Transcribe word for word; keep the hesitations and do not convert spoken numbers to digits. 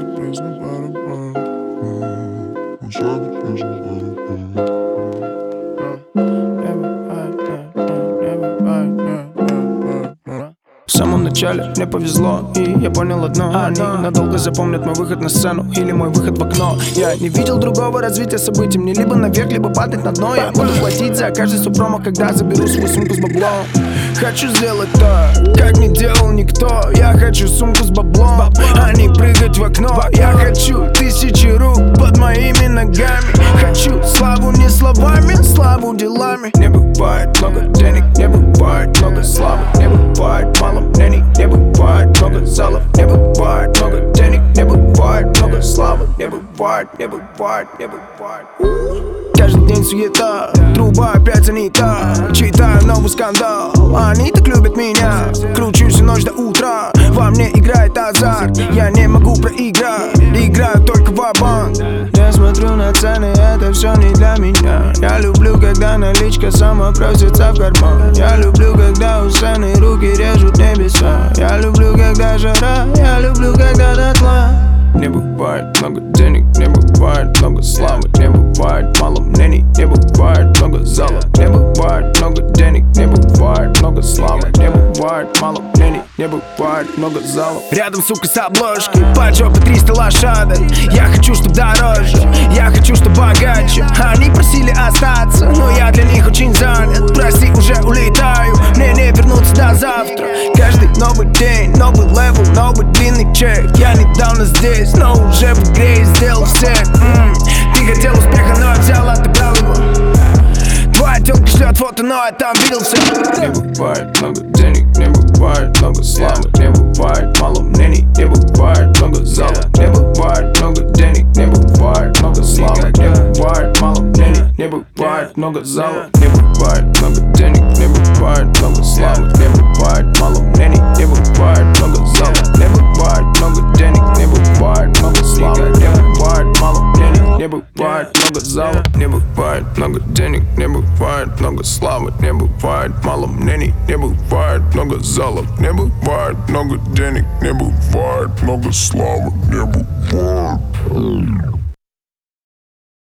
песня пара-пара. Пусть песня пара-пара. В самом начале мне повезло, и я понял одно: они надолго запомнят мой выход на сцену или мой выход в окно. Я не видел другого развития событий, мне либо наверх, либо падать на дно. Я буду платить за каждый свой промо, когда заберу свою сумку с баблом. Хочу сделать то, как не делал никто. Я хочу сумку с баблом, а не прыгать в окно. Я хочу тысячи рук под моими ногами. Хочу славу не словами, славу делами. Не бывает много денег, не бывает много славы, не бывает мало мнений, не бывает много залов, не бывает много денег, не бывает много славы, не бывает, не бывает, не бывает. Каждый день суета, труба опять занята. Читаю новый скандал, они так любят меня. Кручусь всю ночь до утра, во мне играет азарт. Я не могу проиграть, играю только ва-банк. Я смотрю на цены, это все не для меня. Я люблю, когда наличка сама просится в карман. Я люблю, когда у сцены руки режут небеса. Я люблю, когда жара, я люблю, когда дотла. Не бывает много денег, не бывает много славы, не бывает мало мнений, не бывает много зала. Не бывает много денег, не бывает много славы, не бывает мало мнений, не бывает много зала. Рядом, сука, с обложкой, под жопой триста лошадок. Я хочу, чтоб дороже, я хочу, чтоб богаче. Они просили остаться, но я для них очень занят. Прости, уже улетаю, мне не вернуться до завтра. Каждый новый день, новый левел, новый длинный чек. Я недавно здесь, но уже в игре сделал всех. М-м. Ты хотел успеха, но я взял, отобрал его. Твоя тёлка шлет фото, но я там видел все. Не бывает много денег, не бывает много славы, не бывает мало мнений, не бывает много зала. Не бывает много денег, не бывает много славы, не бывает мало мнений, не бывает много зала. Не бывает много денег, не бывает много славы, не бывает мало мнений, не бывает много зала. Не бывает много денег, не бывает много славы, не бывает мало мнений, не бывает много зала. Не бывает много денег, не бывает много славы, не бывает мало мнений, не бывает много зала. Не бывает много денег, не бывает много славы, не бывает.